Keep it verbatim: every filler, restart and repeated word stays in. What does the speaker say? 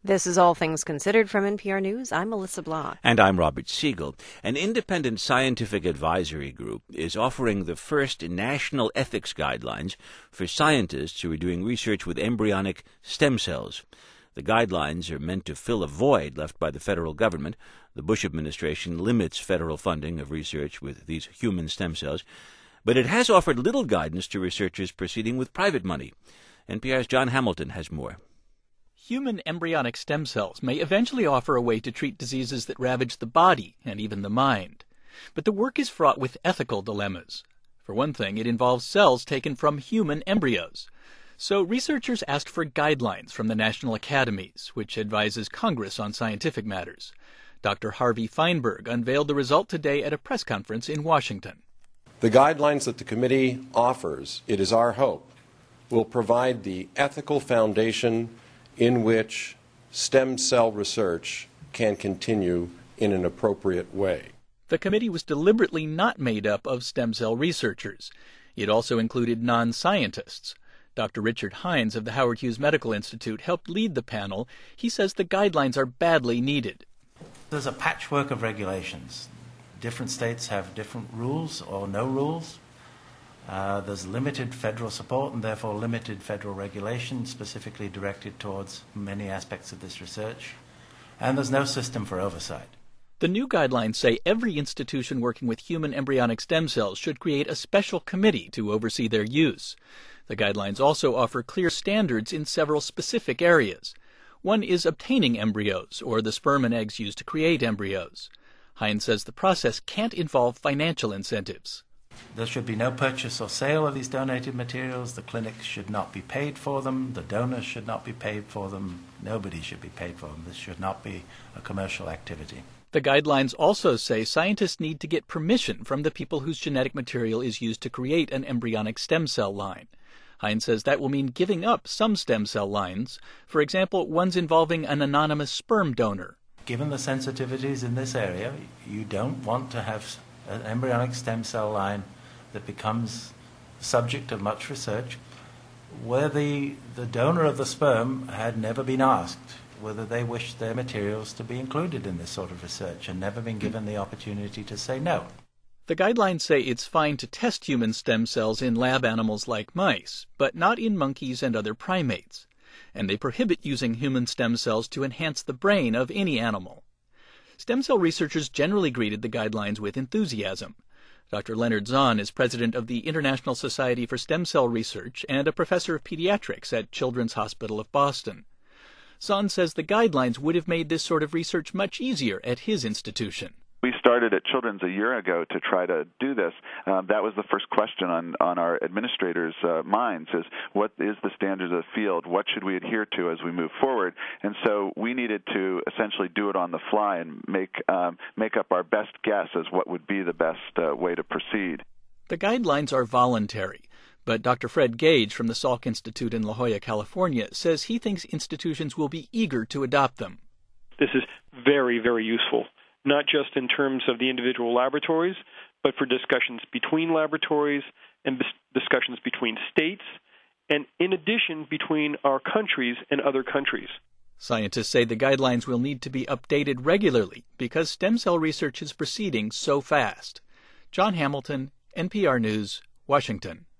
This is All Things Considered from N P R News. I'm Melissa Block. And I'm Robert Siegel. An independent scientific advisory group is offering the first national ethics guidelines for scientists who are doing research with embryonic stem cells. The guidelines are meant to fill a void left by the federal government. The Bush administration limits federal funding of research with these human stem cells, but it has offered little guidance to researchers proceeding with private money. N P R's John Hamilton has more. Human embryonic stem cells may eventually offer a way to treat diseases that ravage the body and even the mind. But the work is fraught with ethical dilemmas. For one thing, it involves cells taken from human embryos. So researchers asked for guidelines from the national academies, which advises Congress on scientific matters. Doctor Harvey Feinberg unveiled the result today at a press conference in Washington. The guidelines that the committee offers, it is our hope, will provide the ethical foundation in which stem cell research can continue in an appropriate way. The committee was deliberately not made up of stem cell researchers. It also included non-scientists. Doctor Richard Hines of the Howard Hughes Medical Institute helped lead the panel. He says the guidelines are badly needed. There's a patchwork of regulations. Different states have different rules or no rules. Uh, there's limited federal support and therefore limited federal regulation specifically directed towards many aspects of this research. And there's no system for oversight. The new guidelines say every institution working with human embryonic stem cells should create a special committee to oversee their use. The guidelines also offer clear standards in several specific areas. One is obtaining embryos, or the sperm and eggs used to create embryos. Hines says the process can't involve financial incentives. There should be no purchase or sale of these donated materials. The clinics should not be paid for them. The donors should not be paid for them. Nobody should be paid for them. This should not be a commercial activity. The guidelines also say scientists need to get permission from the people whose genetic material is used to create an embryonic stem cell line. Hines says that will mean giving up some stem cell lines, for example, ones involving an anonymous sperm donor. Given the sensitivities in this area, you don't want to have an embryonic stem cell line that becomes subject of much research where the, the donor of the sperm had never been asked whether they wished their materials to be included in this sort of research and never been given the opportunity to say no. The guidelines say it's fine to test human stem cells in lab animals like mice, but not in monkeys and other primates. And they prohibit using human stem cells to enhance the brain of any animal. Stem cell researchers generally greeted the guidelines with enthusiasm. Doctor Leonard Zahn is president of the International Society for Stem Cell Research and a professor of pediatrics at Children's Hospital of Boston. Zahn says the guidelines would have made this sort of research much easier at his institution. We started at Children's a year ago to try to do this. Uh, that was the first question on, on our administrators' uh, minds is what is the standards of the field? What should we adhere to as we move forward? And so we needed to essentially do it on the fly and make, um, make up our best guess as what would be the best uh, way to proceed. The guidelines are voluntary, but Doctor Fred Gage from the Salk Institute in La Jolla, California, says he thinks institutions will be eager to adopt them. This is very, very useful, not just in terms of the individual laboratories, but for discussions between laboratories and discussions between states, and in addition, between our countries and other countries. Scientists say the guidelines will need to be updated regularly because stem cell research is proceeding so fast. John Hamilton, N P R News, Washington.